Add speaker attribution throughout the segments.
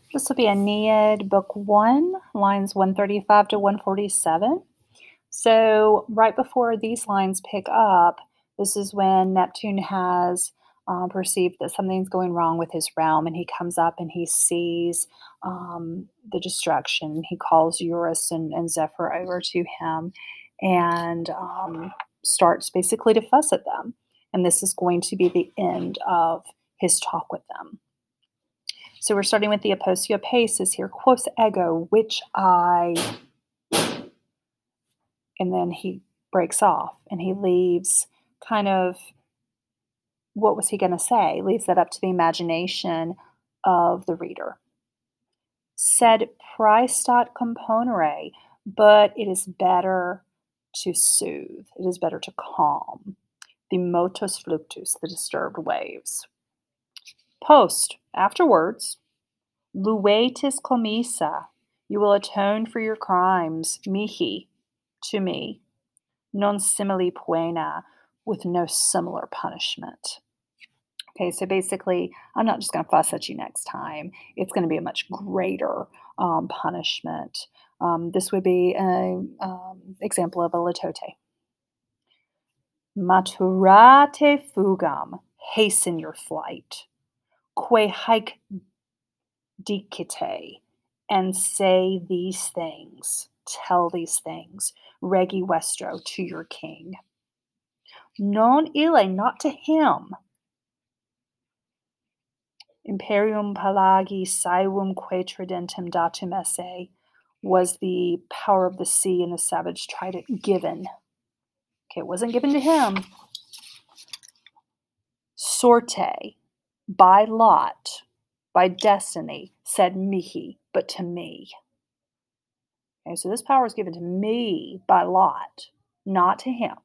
Speaker 1: This will be Aeneid, Book 1, lines 135 to 147. So right before these lines pick up, this is when Neptune has perceived that something's going wrong with his realm, and he comes up and he sees the destruction. He calls Eurus and Zephyr over to him and starts basically to fuss at them. And this is going to be the end of his talk with them. So we're starting with the aposiopasis here. Quos ego, which I, and then he breaks off and he leaves kind of, what was he going to say? Leaves that up to the imagination of the reader. Sed praestat componere, but it is better to soothe. It is better to calm the motus fluctus, the disturbed waves. Post, afterwards, luetis commissa, you will atone for your crimes, mihi, to me, non simili poena, with no similar punishment. Okay, so basically, I'm not just going to fuss at you next time. It's going to be a much greater punishment. This would be an example of a litote. Maturate fugam, hasten your flight. Que haec dicite, and say these things, tell these things, regi vestro, to your king. Non ille, not to him. Imperium Palagi Saevum que tridentem datum esse, was the power of the sea and the savage trident given. Okay, it wasn't given to him. Sorte, by lot, by destiny, said mihi, but to me. Okay, so this power is given to me by lot, not to him.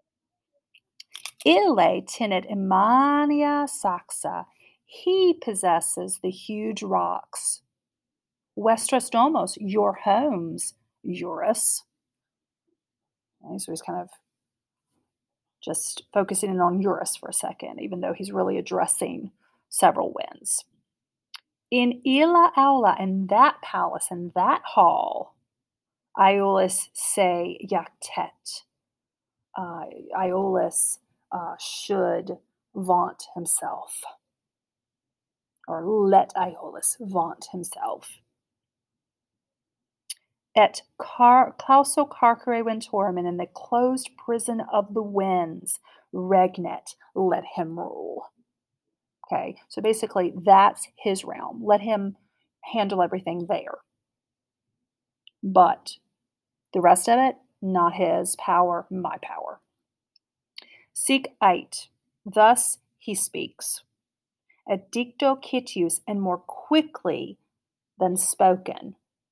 Speaker 1: Ille tenet imania saxa, he possesses the huge rocks. Vestras domos, your homes, Eurus. Okay, so he's kind of just focusing in on Eurus for a second, even though he's really addressing several winds. In illa aula, in that palace, in that hall, Iolus se jactet. Iolus should vaunt himself, or let Iolus vaunt himself. Et clauso carcere ventorum, and in the closed prison of the winds, regnet, let him rule. Okay, so basically that's his realm. Let him handle everything there. But the rest of it, not his power, my power. Sic ait, thus he speaks. Et dicto citius, and more quickly than spoken.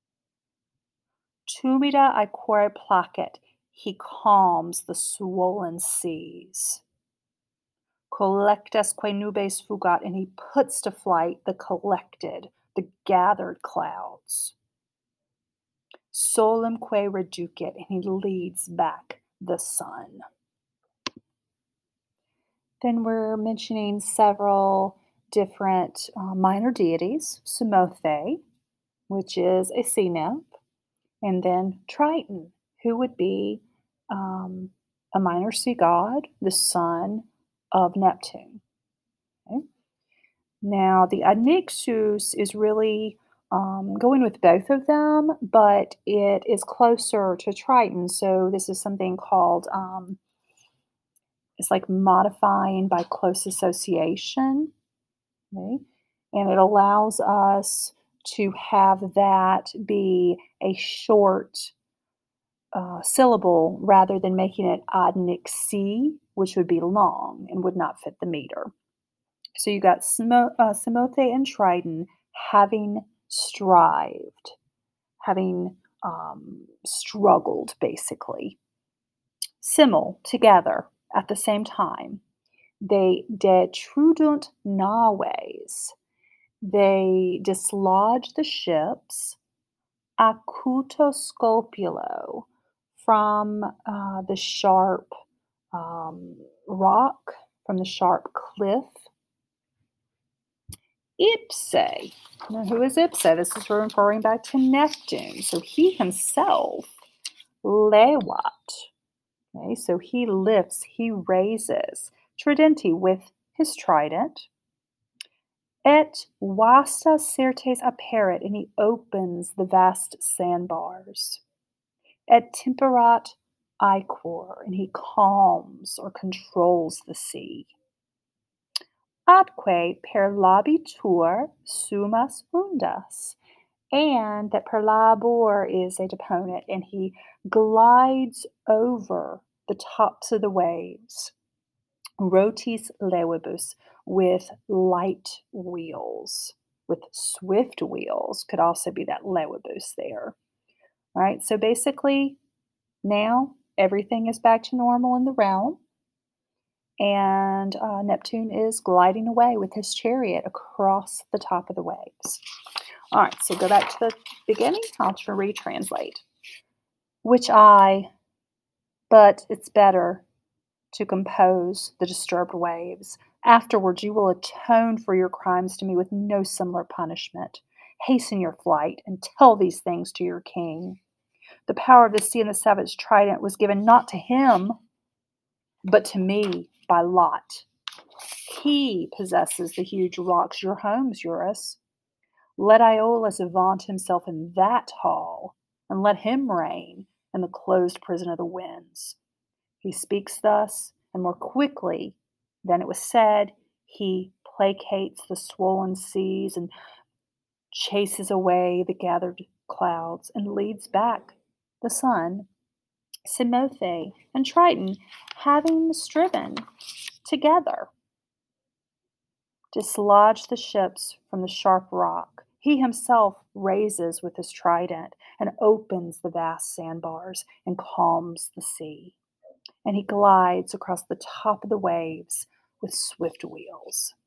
Speaker 1: Tumida aequore placet, he calms the swollen seas. Collectasque nubes fugat, and he puts to flight the collected, the gathered clouds. Solemque reducit, and he leads back the sun. Then we're mentioning several different minor deities. Psamathe, which is a sea nymph, and then Triton, who would be a minor sea god, the son of Neptune. Okay? Now, the Adnixus is really going with both of them, but it is closer to Triton. So this is something called, it's like modifying by close association. Okay? And it allows us to have that be a short syllable rather than making it adnixi, which would be long and would not fit the meter. So you got Psamathe and Triton having strived, having struggled, basically. Simul, together, at the same time. They detrudunt naves. They dislodge the ships. Acuto scopulo, from the sharp rock, from the sharp cliff. Ipse. Now, who is Ipse? This is referring back to Neptune. So he himself, lewat. Okay, so he lifts, he raises. Tridenti with his trident. Et vasta certes apparet, and he opens the vast sandbars. Et temperat ichor, and he calms or controls the sea. Atque per labitur sumas undas, and that per labor is a deponent, and he glides over the tops of the waves. Rotis levibus, with light wheels, with swift wheels, could also be that levibus there. All right, so basically now everything is back to normal in the realm, and Neptune is gliding away with his chariot across the top of the waves. All right, so go back to the beginning. I'll retranslate. Which but it's better to compose the disturbed waves. Afterwards, you will atone for your crimes to me with no similar punishment. Hasten your flight and tell these things to your king. The power of the sea and the savage trident was given not to him, but to me by lot. He possesses the huge rocks, your homes, Eurus. Let Iolus vaunt himself in that hall, and let him reign in the closed prison of the winds. He speaks thus, and more quickly than it was said, he placates the swollen seas and chases away the gathered clouds and leads back the sun. Simothe and Triton, having striven together, dislodge the ships from the sharp rock. He himself raises with his trident and opens the vast sandbars and calms the sea. And he glides across the top of the waves with swift wheels.